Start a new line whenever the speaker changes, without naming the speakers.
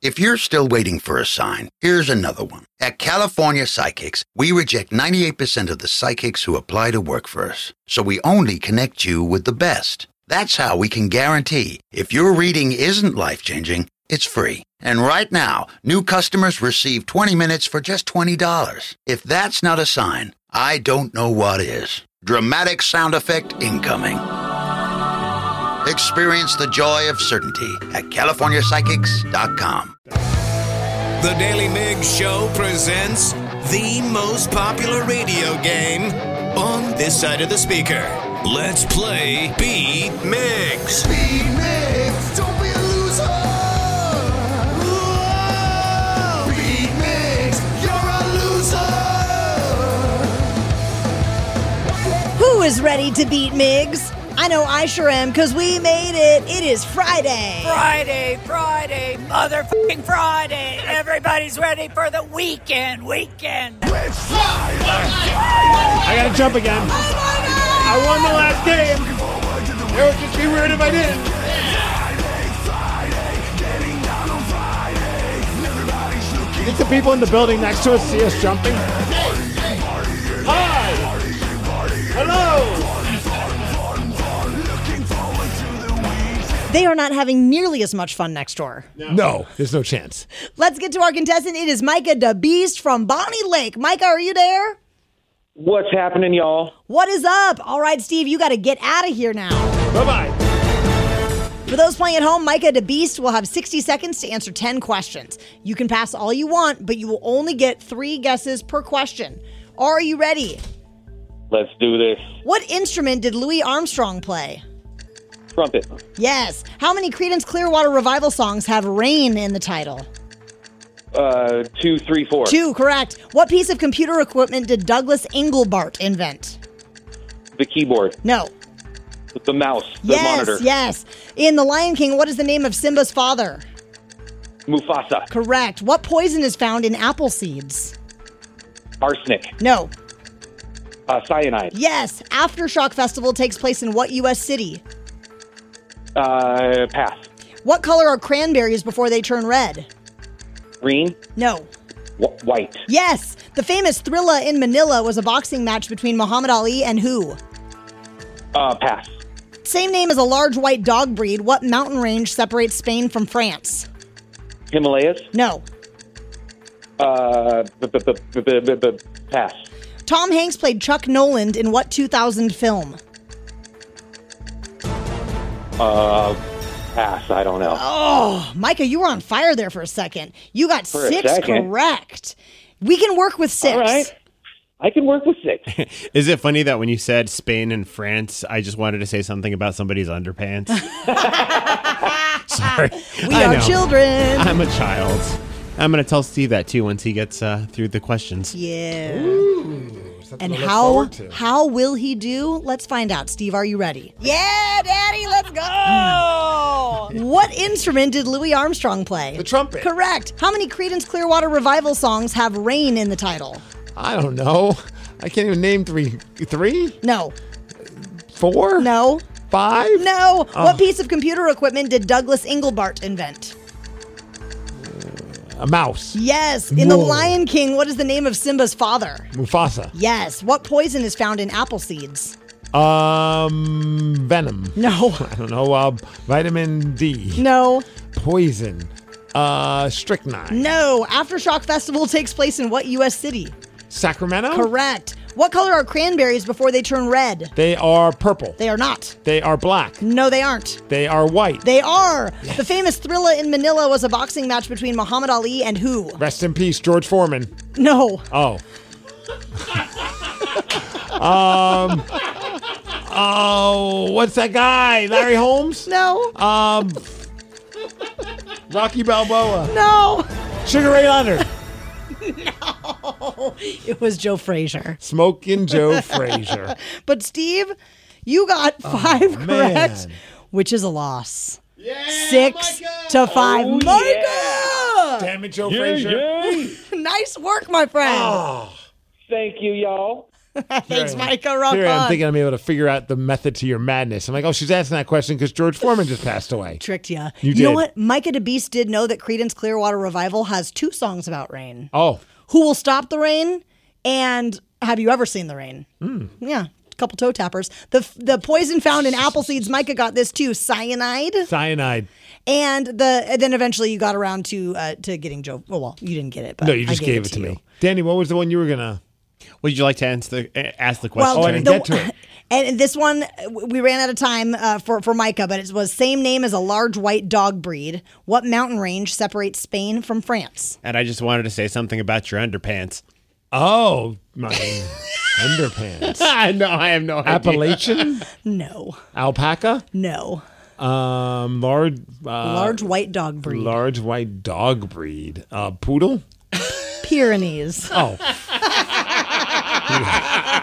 If you're still waiting for a sign, here's another one. At California Psychics, we reject 98% of the psychics who apply to work for us. So we only connect you with the best. That's how we can guarantee if your reading isn't life-changing, it's free. And right now, new customers receive 20 minutes for just $20. If that's not a sign, I don't know what is. Dramatic sound effect incoming. Experience the joy of certainty at CaliforniaPsychics.com.
The Daily Migs Show presents the most popular radio game on this side of the speaker. Let's play Beat Migs.
Beat Migs, don't be a loser. Whoa. Beat Migs, you're a loser.
Who is ready to beat Migs? I know I sure am, because we made it. It is Friday.
Friday, motherfucking Friday. Everybody's ready for the weekend.
It's Friday.
I gotta jump again. I won the last game. It would just be weird if I didn't. Think the people in the building next to us see us jumping? Hi! Hello!
They are not having nearly as much fun next door.
No, there's no chance.
Let's get to our contestant. It is Micah the Beast from Bonnie Lake. Micah, are you there?
What's happening, y'all?
What is up? All right, Steve, you got to get out of here now.
Bye-bye.
For those playing at home, Micah the Beast will have 60 seconds to answer 10 questions. You can pass all you want, but you will only get 3 guesses per question. Are you ready?
Let's do this.
What instrument did Louis Armstrong play?
Trumpet.
Yes. How many Creedence Clearwater Revival songs have rain in the title?
2, 3, 4.
2, correct. What piece of computer equipment did Douglas Engelbart invent?
The keyboard.
No.
The mouse. The monitor.
Yes. In The Lion King, what is the name of Simba's father?
Mufasa.
Correct. What poison is found in apple seeds?
Arsenic.
No.
Cyanide.
Yes. Aftershock Festival takes place in what U.S. city?
Pass.
What color are cranberries before they turn red?
Green.
No.
White.
Yes. The famous Thrilla in Manila was a boxing match between Muhammad Ali and who?
Pass.
Same name as a large white dog breed. What mountain range separates Spain from France?
Himalayas.
No.
Pass.
Tom Hanks played Chuck Noland in what 2000 film?
Pass. I don't know.
Oh, Micah, you were on fire there for a second. You got
For a
6
second.
correct. We can work with 6.
All right. I can work with 6.
Is it funny that when you said Spain and France, I just wanted to say something about somebody's underpants? Sorry.
We
I
are
know.
children.
I'm a child. I'm going to tell Steve that too once he gets through the questions.
Yeah.
Something
And
to look forward to.
how will he do? Let's find out. Steve, are you ready? Yeah, Daddy, let's go. What instrument did Louis Armstrong play?
The trumpet.
Correct. How many Creedence Clearwater Revival songs have rain in the title?
I don't know. I can't even name 3. 3?
No.
4?
No.
5?
No. What piece of computer equipment did Douglas Engelbart invent?
A mouse.
Yes. In The
Whoa.
Lion King, what is the name of Simba's father?
Mufasa.
Yes. What poison is found in apple seeds?
Venom.
No.
I don't know. Vitamin D.
No.
Poison. Strychnine.
No. Aftershock Festival takes place in what U.S. city?
Sacramento?
Correct. What color are cranberries before they turn red?
They are purple.
They are not.
They are black.
No, they aren't.
They are white.
They are. Yes. The famous Thrilla in Manila was a boxing match between Muhammad Ali and who?
Rest in peace, George Foreman.
No.
Oh. What's that guy? Larry Holmes?
No.
Rocky Balboa.
No.
Sugar Ray Leonard.
No. It was Joe Frazier.
Smoking Joe Frazier.
But Steve, you got 5 correct,
man.
which is a loss.
Yeah,
6 to 5.
Oh,
Micah!
Damn it, Joe Frazier.
Nice work, my friend.
Oh.
Thank you, y'all.
Thanks, Micah. Rock
Here I'm
on.
thinking I'm able to figure out the method to your madness. I'm like, oh, she's asking that question because George Foreman just passed away.
Tricked ya.
You
You know
did.
what? Micah DeBeast did know that Creedence Clearwater Revival has 2 songs about rain.
Oh,
Who Will Stop the Rain and Have You Ever Seen the Rain? Yeah, a couple toe tappers. The poison found in apple seeds, Micah got this too, Cyanide.
cyanide.
And then eventually you got around to getting Joe. Well, you didn't get it, but
No, you
I
just gave it to
you.
me. Danny, what was the one you were going to...
Would you like to ask the question?
Well,
I didn't get to it.
And this one, we ran out of time for Micah, but it was same name as a large white dog breed. What mountain range separates Spain from France?
And I just wanted to say something about your underpants.
Oh, my underpants.
No, I have no idea.
Appalachian?
No,
Alpaca?
no.
Large
White dog breed.
Large white dog breed. Poodle?
Pyrenees.
Oh.